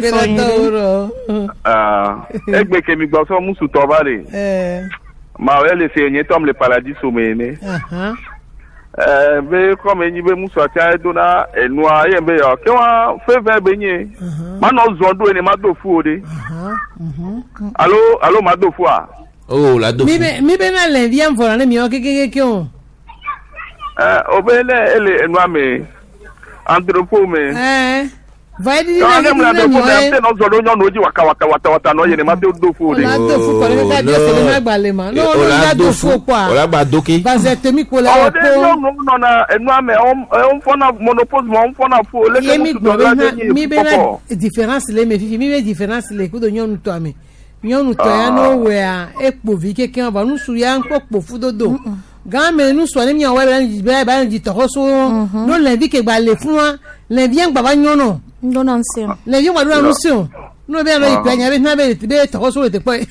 Ah, egbe ke mi gba so musu to bare. Eh. Ma we le se nye tom le paradis somene. Aha. Eh, be comme ni be musu atia dona enua ye be yo. Ke wa fe ve be nye. Ma no zondo ene ma do fu ode. Aha. Mhm. Allô, allô ma do fu a. Oh, la do. Mi be mi be na le vient for na mi o ke ke ke o. Eh, obele ele enua me. Andropo me. Eh. Vai di Na na na mi do o. te no zondo nyo no ji waka waka waka waka no ye ne ma do do fu ode. La do fu ko le ka di se na gbale ma. No no la do fu kwa. Ola gba doke. Va se temi ko la Oh, de no no no na enua me on on fona monopause mo on fona fu le Ye ke mi musu gbo to be la na de mi be na différence le me fifi mi be différence le ku do nyonu to ami. Nyonu to ya no we a ekpo vi ke ke ba nu su ya nko po fu dodo. Gan me nu so ni mi o we ba ba ji to so. No le vi ke gba le fun wa. Le vient gba ba nyono. Non, non, c'est. Le vient gba do anu si o. No be na ipe nya be na be be to so le te po. Eh,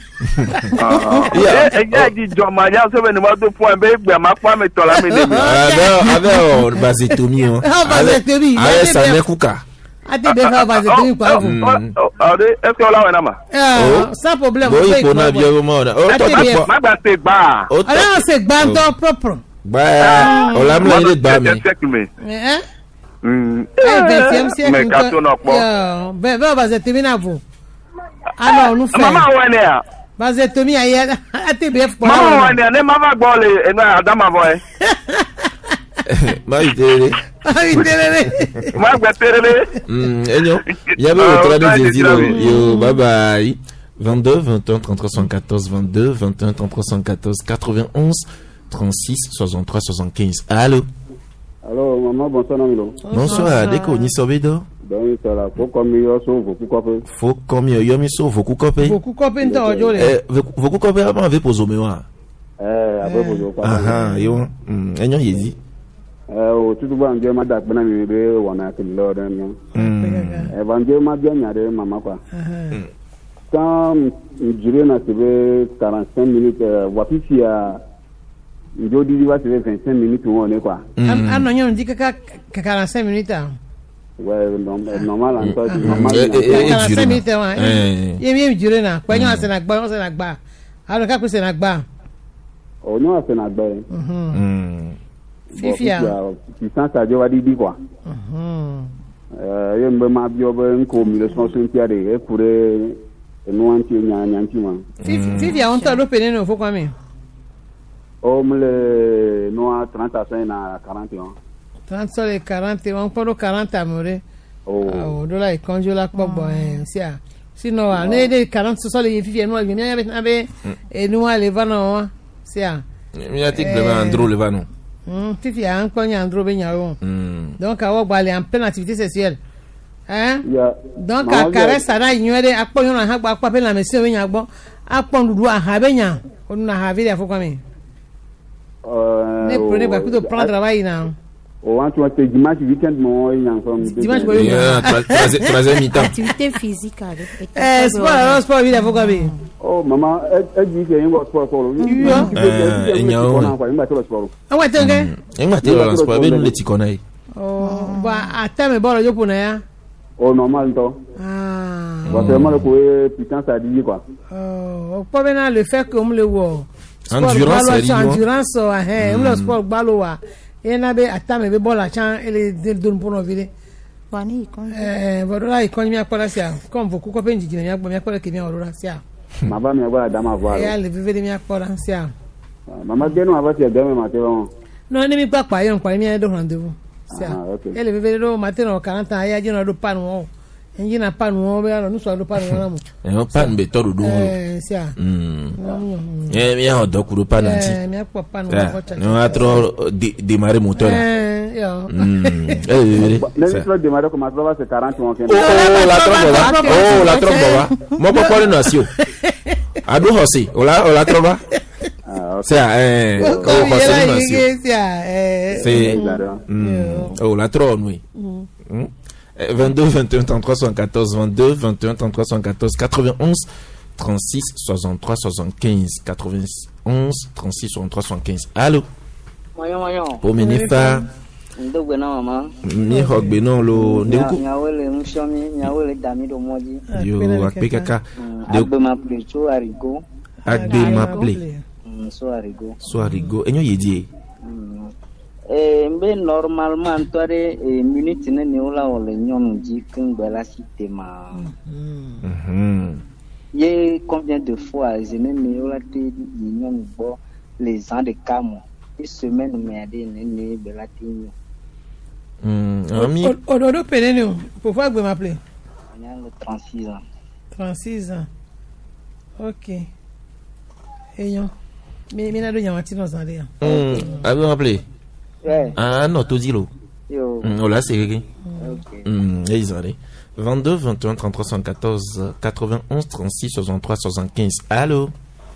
eh, di jo ma ya so be ni ma do fun e be gbe ma pa me to la me de. Avec avec vasectomie. Ah, vasectomie. Avec sa mekuka. Ati be fa vasectomie kwa vous. Ah, est-ce que la wena ma? Ah, sans problème. Bon, il faut na bien mo na. Oh, to Ma gba te gba. Alors c'est gbanto propre. Ba, o la mla ile gba mi. Eh? Mm. Eh, vingtième siècle. Mais kato na po. Yo, be be vasectomie na vous. Ah non, nous fait. Mama wene a. Vasectomie aye ati be fa. Mama wene ne ma va gbo le enu adama boy. Ma ite. Ah oui, télé. Ma gbe terele. Hmm, enyo. Yabe otra de zero. Yo, bye bye. vingt-deux, vingt et un, trente-trois, soixante-quatorze, vingt-deux, vingt et un, trente-trois, soixante-quatorze, quatre-vingt-onze, trente-six, soixante-trois, soixante-quinze. Allô? Allô, maman, bonsoir, Namilo. Bonsoir, Deko, ni sobedo? Donc, c'est là, faut comme yo so, vous coupez. Faut comme yo, yo mi so, vous coupez? Beaucoup coupé dans le jolé. Eh, vous coupez avant avec pozo mewa. Eh, après pozo. Ah ah, yo. Hmm, enyo yezi. Eh, o tutu ba nje ma dak bana mi be wana ke lo den yo. Hmm. Eh, ba nje ma bien nyare mama quoi. Quand je na tebe quarante-cinq minutes, wapifi ya njo di va tebe vingt-cinq minutes on est quoi. Ah non, on dit que quarante-cinq minutes. Ouais, normal en toi, normal. quarante-cinq minutes ouais. Il est bien duré na. Kwa nyo ase na gba, ase na gba. Alors ka ko se na gba. Oh non, ase na gba. Hmm. Fifia. Puissance a jo di di quoi. Mhm. Euh, yembe ma bio be nko mi le son son tiare e pour nous anti nya nya anti ma. Fifia on t'a l'opérer no faut quoi mais. Oh le no a trente à cinq na quarante et un. trente sur les quarante, on peut le quarante à mourir. Oh. Oh, de là, il congèle la pop, bon, c'est ça. Sinon, on est des quarante sur les filles, nous, il vient avec un et nous, les vanons, c'est ça. Il y a des gens andro le vanon. Hum, fifi, un cogne andro benyao. Donc, à aller en pleine activité sexuelle. Hein? Donc, à caresse, ça a ignoré, à quoi on a pas appelé la monsieur benyabo, à quoi on doit habenya, on a havé la fois comme. Euh. Ne prenez pas plus de prendre travail, non. Oh, on va te dimanche week-end mon en forme. Dimanche week-end. Troisième mi-temps. Activité physique avec. Eh, sport, alors sport il faut quoi. Oh maman, elle dit qu'il y a un sport pour lui. Euh, il y a un. Ah ouais, t'es OK? Il m'a dit le sport ben nous les ticonai. Oh, bah attends mais bon le pour ya. Oh normal toi. Ah. Bah vraiment le coup puissance à dire quoi. Oh, pas bien le fait que on le voit. Endurance, endurance, eh, on le sport baloa. Et na be atame be bola chan ele de don pour novile wani kon eh voilà il connaît quoi ça comme vous ko penji jina ya gbo mi akora ke mi orora sia mama mi agora dama voile ya le vive de mi akora sia mama genu avati ya dama matero no ni mi papa yon kwa mi do rendez-vous sia ele vive do matero quarante ans ya jina do panu enji na panu o be no so do panu na mo eh o pan be todo do eh sia mm eh mi ha do kuro pan anti eh mi akwa panu ko cha no atro démarrer moteur eh yo eh le tro démarrer comme ça c'est quarante on oh la tromba oh la tromba mo ko ko no asio adu hosi o la o la tromba ah c'est eh o hosi no asio eh c'est oh la tromba oui vingt-deux, vingt et un, trente-trois, soixante-quatorze, vingt-deux, vingt et un, trente-trois, soixante-quatorze, quatre-vingt-onze, trente-six, soixante-trois, soixante-quinze, quatre-vingt-onze, trente-six, soixante-trois, soixante-quinze. Allô? Moyo moyo. Pour Minifa. Ndogwe na mama. Ni hogbe non lo. Nyawele mushomi, nyawele damido moji. Yo akpe kaka. Agbe ma plecho arigo. Agbe ma ple. So arigo. So arigo. Enyo yedi. Eh, mbe normalement tore eh, minute ne ne ola ole nyonu ji kungbe cité ma. Mhm. Ye combien de fois je ne ne ola te nyonu bo les ans de camo. Une semaine me ade ne ne belati nyo. Mhm. Ami. Ododo penenu. Pourquoi vous m'appelez? On a trente-six ans. trente-six ans. OK. Eyon. Mais mais na do nyamati no zande. Mhm. Avez vous appelé? Ouais. Ah non, tout dit l'eau. Yo. Oh là, c'est réglé. Ok. Hum, ils vingt-deux, vingt et un, trente-trois, soixante-quatorze, quatre-vingt-onze, trente-six, soixante-trois, soixante-quinze. Allô?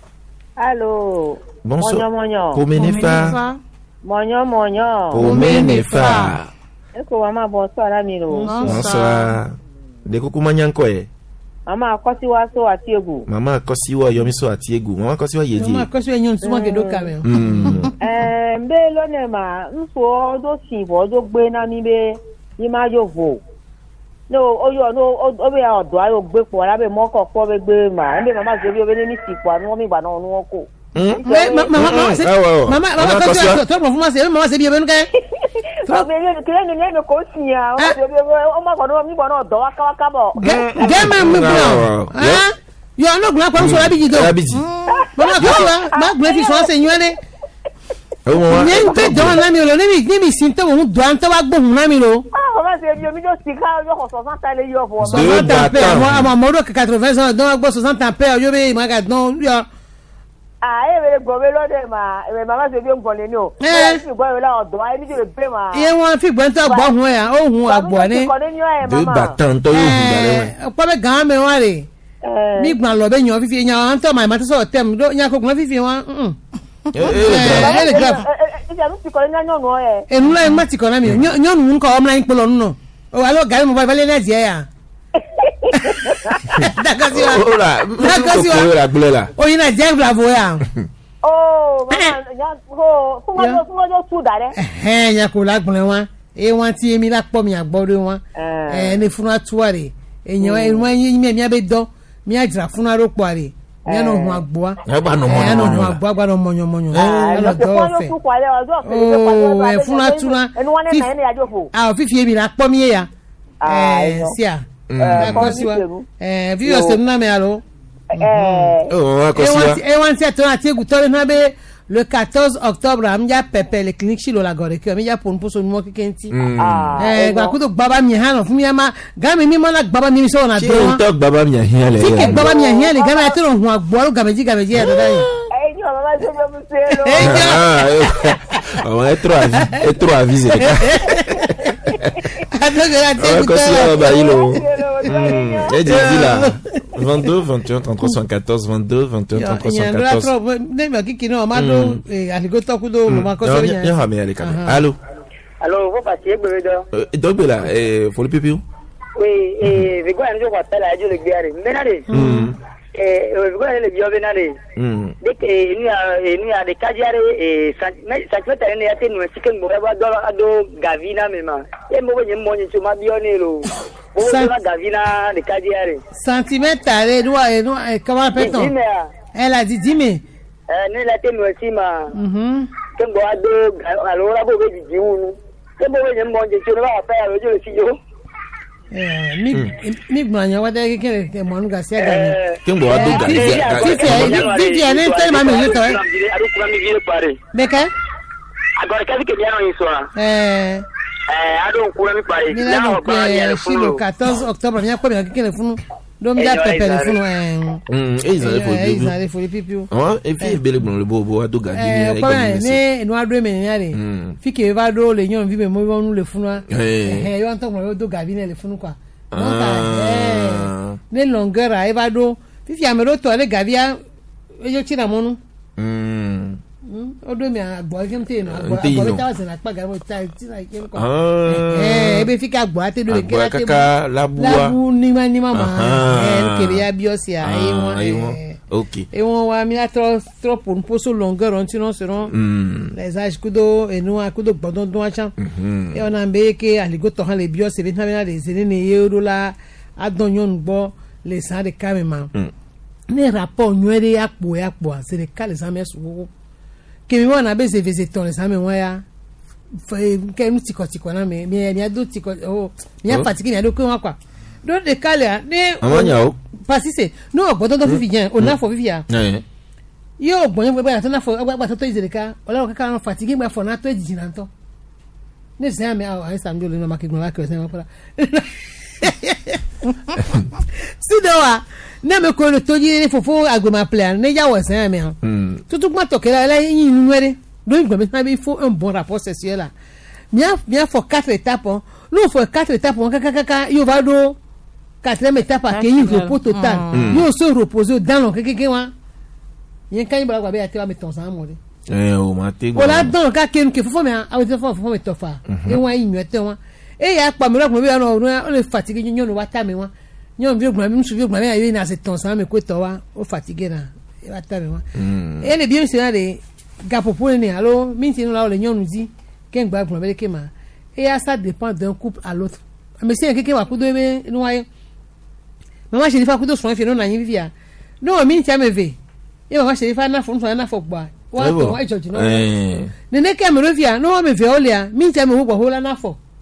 Allô? Bonsoir. Monyo, monyo. Pomenefa. Monyo, monyo. Pomenefa. Est-ce que maman, bonsoir, Lamino? Bonsoir. De coucou manyankoe. Mama akosiwa so atiegu. Mama akosiwa yomiso atiegu. Mama akosiwa yedi. Mama akosiwa nyon suma ke do kamel. Eh mbe lo ne ma nfo do sibo do gbe na mi be ni ma yo vo. No oyo no o be odo ayo gbe po la be mo ko po be gbe ma. Mbe mama se bi o be ni sipo anu mi gba na onu oko. Mama mama mama mama akosiwa to mo fuma se mama se bi o be nu ke. Mama le kire ni le ko siya. O ma ko no mi gba na odo waka waka bo. Gema mi bro. Ah? Yo no gba kwa so la biji do. La biji. Mama akosiwa ma gbe fi so se nyon le. Ni te don na mi lo ni mi ni mi sin to won do an to wa gbohun na mi lo. Ah, on va se bi omi jo sika yo ko soixante ale yo fo. soixante ampères moi à mo do quatre-vingts ans don gbo soixante ampères yo be ma ga don yo. Ah, e be go be lo de ma, e mama se bi o ngon le ni o. E fi gbo la odo, ai mi le pe ma. E won fi gbo nto gbo hun ya, o hun agbo ni. De batan to yo hun dare wa. Po be gan me wa re. Mi gbon lo be yan fi fi yan an to ma ma to so tem do yan ko gbon fi fi wan. Mm. Eh eh le graph. E ja lu ti ko le yan no e. E nu la ma ti ko na mi. Yan nu nko o mla yin polo nu. O wa lo gari mo ba le na die ya. D'accord si wa. D'accord si wa. O yin na je bravo ya. Oh, mama ya ho, fun mo fun mo tu dare. Eh ya ko la gbon wa. E wan ti emi la po mi agboro wọn. Eh ni fun atuare. Eyan e wan yin mi mi abedo. Mi ajira fun aropo are. Mi no hun agbo a. E gba no mo. E no hun agbo agba no monyo monyo. E lo do fe. Oh, e fun atura. Ah, fifi emi la po mi ya. Eh, sia. D'accord si wa. Eh, vi o se na me alo. Eh. Oh, akosia. E wan ti aton ati egutore na be le quatorze octobre am ya pepe le clinique chilo la gore ke mi ya pon poso mo kekenti. Eh, gba ku to gbaba mi han fun mi ma ga mi mi mo na gbaba mi so na do. Ṣé to gbaba mi han le. Ti ke gbaba mi han le ga na to hun agbo ga meji ga meji e do dai. Eh, ni mama se mo se lo. Ah, on est trop avis, est trop avisé. Akosia ba ilo. Et dis là. vingt-deux, vingt et un, trente-trois, soixante-quatorze, vingt-deux, vingt et un, trente-trois, soixante-quatorze. Ne me kiki no amado e aligoto kudo mo ko so bien. Ya me ale kan. Allô. Allô, vous passez Gbedo. Euh donc là, eh faut le pipi. Oui, et Vigo en jo ko tala jo le biare. Menade. Mm. Eh Vigo le bio benade. Mm. Dès que nous a nous a de kajiare et ça fait tane ya tenu chicken bo ba do ado gavina mema. E mo bo nyem mo nyi chuma bione lo. Gavina de Cadiare. Centimètre, nous, nous, comment appelle-t-on? Elle a dit dix mille. Euh, nous, la tenu aussi, ma. Mhm. Comme bon, alors, la boue du diou. Comme bon, je m'en dis, tu vas faire le jeu de Fillon. Eh, mi, mi, mania, what are you getting? The one got said. Comme bon, à deux gars. Vivi, elle est tellement mieux, toi. Becca? Agora, quer que vienne en histoire? Eh. Eh, ado kura mi pare. Na ba ya funu quatorze octobre mi akwa mi kike funu. Do mi da pepe le funu eh. Mm, e izare fo bibi. E izare fo pipi. Ah, e fi bele bon le bobo ado ga bi ni e ko ne no ado me ni ale. Fi ke va do le nyon vibe mo wonu le funu. Eh eh yo anto mo do ga bi ne le funu kwa. Donc eh ne longueur a e va do. Fi fi amero to le ga bia e yo tira monu. Mm. Odo mi agbo kemte no agbo agbo ta se na paga mo ta ti na ke ko eh e be fi ka agbo ate do ke ate kaka labua labu ni ma ni mama eh ke ya biosi a e won OK e won wa mi atro trop pour une pose longueur on sinon seront les âges kudo e no akudo gbodon don achan e on ambe ke aligo to han le biosi be na be na de se ni ye do la adonyon gbo le san de kamema ne rapport nywere apo apo se de kale san mes wo que mi wana be se vese ton sa me wa ya ke mi tiko tiko na me mi mi ado tiko o mi a fatigué mi ado ko wa kwa do de kale ne amanya o pasise no ogbodo do fifi jan o na fo fifi ya eh yo gbon gbe ba to na fo gba to to izereka ola ka kan fatigué gba fo na to ejiji na to ne se me a sa mi lo no makigun la ke se wa para sidowa ne me ko le toji ni fofo agoma plan ne ya wo se me han tutu ma to kera la yin nwere do igbo me na be faut un bon rapport sexuel là bien bien faut quatre étapes non faut quatre étapes kaka kaka yo va do quatrième étape à que il repos total yo se reposer dans le keke wa yen kan ibara gba be ati wa me ton san mo de eh o ma te go la don ka ken ke fofo me a wo te fofo me to fa e wa yin nwete wa e ya pa mi ro be no o le fatigue nyon wa ta mi wa nyon bi ogun mi su bi ogun mi ayi na se ton san me ko to wa o fatigue na e wa ta mi wa e le bien se na de gapo pour ni allo mi ti no la o le nyon di ken gba ogun be ke ma e ya ça dépend d'un couple à l'autre mais si keke wa ku do be no wa mama se ni fa ku do so fi no na yin vivia no mi ti ameve e mama se ni fa na fo so na fo gba wa to wa ijoji no ne ne ke me ro via no me ve o le a mi ti ame wo gbo ho la na fo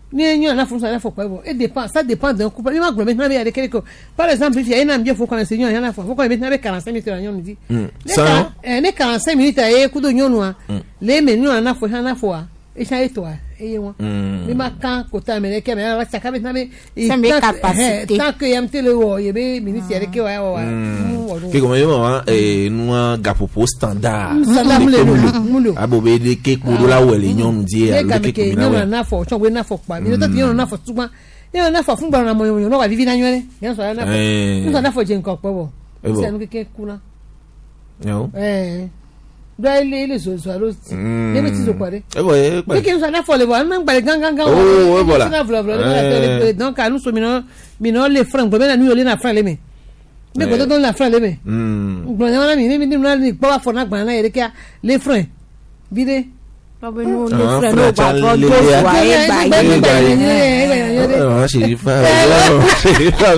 ni nyo na fun so na fo kwa bo e dépend ça dépend d'un couple ni ma glo maintenant be quelque par exemple il y a un ambiance faut qu'on se nyo na fo faut qu'on maintenant be quarante-cinq minutes na nyo dit ça eh ne quarante-cinq minutes e ku do nyo no le me nyo na fo na fo a e cha eto a e won ni ma kan ko ta me ke me la cha ka maintenant be capacité tant que yam tele wo ye be minutes ye ke wa wa que como yo eh numa gapopo standard mulo abobe de ke ku do la wo le nyo ndi a le ke nyo na fo cho we na fo pa mi to nyo na fo tuma nyo na fo fun gba na mo yo no wa vivi na nyo le yan so na fo nyo na fo je nkan po bo se nu ke ku na no eh do ile ile so so ro ti e be ti so pare e bo e pa ke nso na fo le bo na gba gang gang gang oh voilà donc à nous so mi no mi no le franc bo be na nu yo le na franc le me me ko don la franc le me mm gbo na mi mi ni na ni po wa fo na gba na ere ke le franc vide ba be no le franc no ba ko do wa e ba ye ah Sherifa Sherifa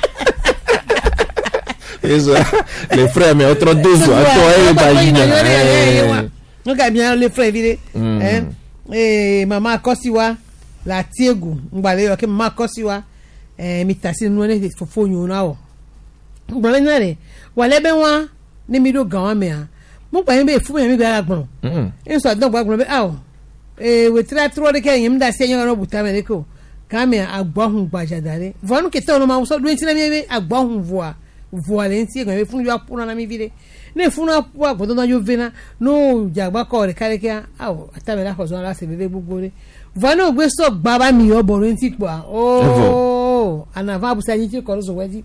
eso les frères mais autre deux à toi et ba no ga bien les frères vide eh eh mama kosiwa la tiegu ngbale yo ke mama kosiwa eh mitasi no ne fofo nyu na o gbọ́n ní rẹ̀ wà lẹ́bẹ̀ wọn ní mi ló gan wọn mi à mo gbà yín bẹ́ẹ̀ fún mi mi gbà gbọ́n ń sọ àdán gbàgbọ́n bẹ́ẹ̀ àwọ̀ èwe tí a tún ọdún kẹ́yìn mi dá sí ẹ̀yìn ọ̀rọ̀ bùtà mẹ́rin kò kàmi àgbọ̀hún gbàjàdàrí vọ́nù kẹtẹ́ ọ̀nà máa ń sọ lóyún tí náà mi àgbọ̀hún vùà vùà lẹ́yìn tí ẹ̀gbọ́n mi fún yóò pọ́n náà mi fi dé ní fún náà pọ́ àgbọ̀dọ́ náà yóò vẹ́ náà ní ìjàgbá kọ́ rẹ̀ kárẹ́kẹ́ àwọ̀ àtàmẹ́lá kọ̀ọ̀sán aláṣẹ bẹ́ẹ̀ gbogbo rẹ̀ vọ́nù gbé sọ gbàbá mi yọ̀ bọ̀ lóyún tí pọ̀ à ooo anava abusa nyi ti kɔrɔ zɔwɛdi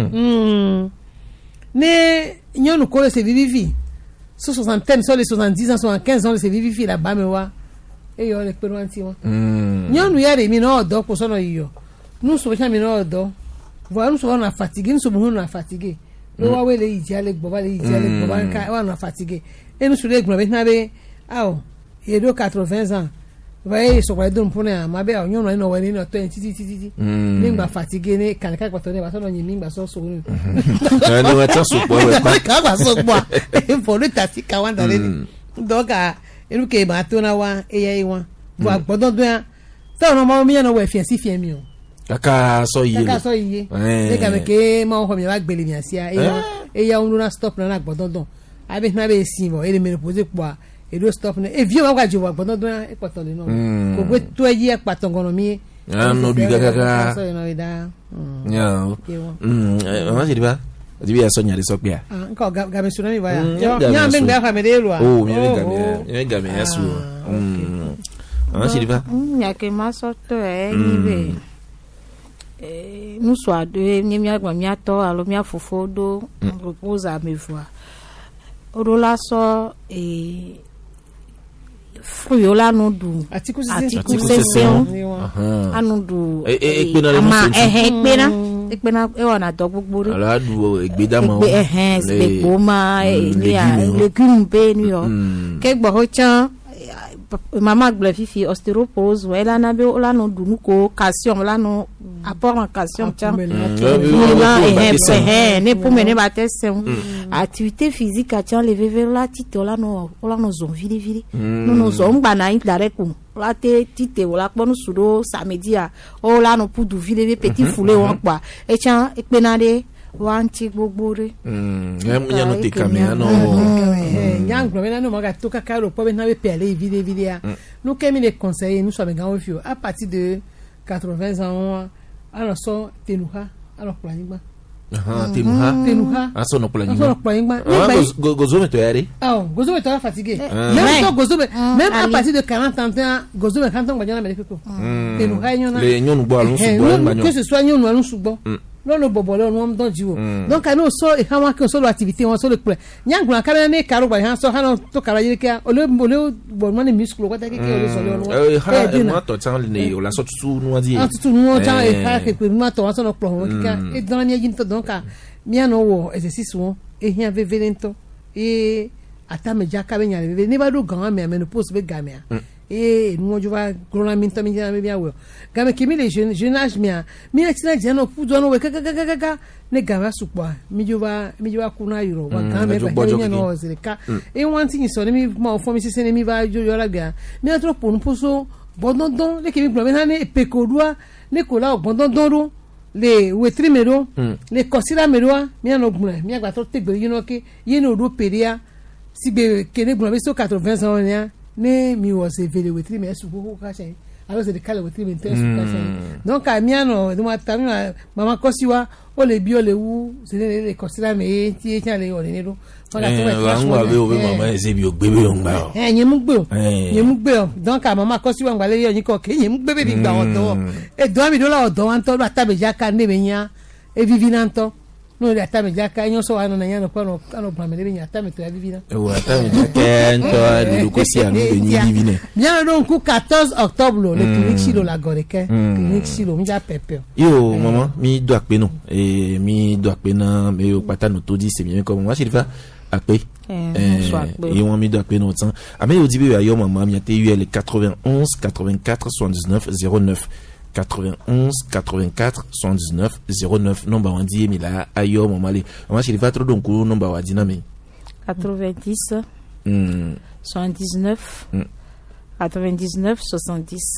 ne nyɔnu ko le se vivivi so soixantaine so le soixante-dix ans soixante-quinze ans le se vivivi la ba me wa e yɔ le kpɛrɛ wanti wa nyɔnu ya de mi na ɔdɔ kposɔ na yiyɔ nusu bɛ mi na ɔdɔ vɔ nusu wa na fatigue nusu bɛ na fatigue le wa we le yi dza le gbɔ ba le yi dza le gbɔ ba nka wa na fatigue e nusu le gbɔ bɛ tina bɛ awɔ ye do quatre-vingts ans vai so kwa don pone ma be onyo no no we ni no to titi titi ni gba fatigue ni kan ka gba to ni ba so no yin mi gba so so ni eh no ta so po we pa ka gba so po e fo ni tati ka wan dare ni doka enu ke ma to na wa e ye wa bo agbodon do ya so no ma mi ya no we fi si fi mi o kaka so yi kaka so yi e ka me ke ma ho mi wa gbele mi asia e ya e ya unu na stop na agbodon don abi na be si bo e le me pose po e do stop ne e vieux ma kwa jiwa gbodon don e pato le no ko gbe to yi e pato ngono mi ah no bi gaga so no ida ya mm ma Sherifa di bi so nyare so pe a ah nko ga me suna mi ba ya nya me ngba fa me de lo a oh mi ga me mi ga me yasu mm ma Sherifa nya ke ma so to e ni be eh nous soit de ni mi agba mi ato alo mi afofo do propose à me voir orola so e fruyola no du atiku session anu du ama eh ekpena ekpena e wona do gbogbo re ala du egbeda mo eh eh egbo ma ni a legume be ni o ke gbo ho chan mama gble fifi ostéoporose wela na be ola no du nuko calcium la no apport en calcium chan eh eh ne pour mener ba test activité physique a chan lever vers la tite ola no ola no zon vili vili no no zon gba na intare ku la te tite ola ponu sudo samedi a ola no pour du vili petit foulé won pa e chan e pe na de wanti gbogbo re mm ya no te kamera no yang problème no maga to kaka ro po be na be pele vide vide a nous kemi les conseiller nous sommes grand vieux à partir de quatre-vingts ans alors so tenuha alors planning aha tenuha tenuha aso no planning so planning ba gozo meto yari ah gozo meto fatigué même to gozo même à partir de quarante ans gozo me kanton gbajana me koko tenuha nyona le nyonu gbo alun subo ngbanyo que ce soit nyonu alun subo non le bobo le nom don jiwo donc à nous so e kama que so l'activité on so le plan nyangbu na kala ne karo ba han so han to kala yire ka o le o le bo mo ni muscle ko ta ke ke o le so le no eh ha mo to chan le o la so tutu no di ah tutu no chan e ha ke pe mo to so no plan ka e don ni yin to donc a mi ano wo exercice won e hian ve velento e ata me ja ka be nya le ni ba do gan me me no post be ga me e nous on va grona minta mi bien bien ouais game kimi les jeunes jeune âge mia mi na tina jeno pu do no we ka ka ka ka ne gava supwa mi jova mi jova kuna euro wa game ba ni no zeka e wanti ni so mi ma fo mi se ne mi va jo yo la ga mi na tro pon puso bondondon le kimi blome na ne pekodua ne kola bondondon le wetri mero le kosira mero mi ano gbun mi agba to tegbe yino ke yino do peria sigbe kene blome so quatre-vingts ans ya ne mi wo se vele wetri me su ko ka se alors c'est de kale wetri me te su ka se donc a mi ano de ma tami mama kosiwa o le bi o le wu se le le kosira me ti ti ale o le nero wa be o be mama ese bi o gbe be o ngba o eh yen mu gbe o yen mu gbe o donc a mama kosiwa ngba le yo yin ko ke yen mu gbe be bi gba o to e do mi do la o do an to la tabe jaka ne be nya e vivinanto no le atabe jaka nyo so ano na nya no ko no ano gba me le nya atabe to ya vivina e wa atabe jaka nto du ko si anu be ni vivine bien donc quatorze octobre le clinique Chilo la goreke clinique Chilo mi ja pepe yo maman mi do akpe no e mi do akpe na me o pata no to di se mi ko mo si fa akpe eh et on mi do akpe no tan ame o di be ayo maman mi ate U L quatre-vingt-onze quatre-vingt-quatre soixante-dix-neuf zéro neuf quatre-vingt-onze quatre-vingt-quatre soixante-dix-neuf zéro neuf number on dit mi la ayo maman le maman si fa trop donc number wa dina me quatre-vingt-dix soixante-dix-neuf quatre-vingt-dix-neuf soixante-dix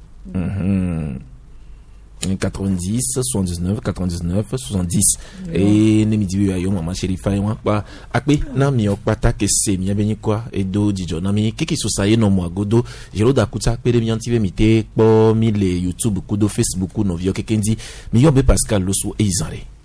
quatre-vingt-dix soixante-dix-neuf quatre-vingt-dix-neuf soixante-dix et ne mi di ayo maman chérie fa wa pa akpe na mi okpata ke se mi abeni kwa edo dijo na mi kiki so saye no mo agodo jero da kuta akpe de mi antive mi te po mi le YouTube kudo Facebook no vio kekendi mi yo be Pascal Loso e izare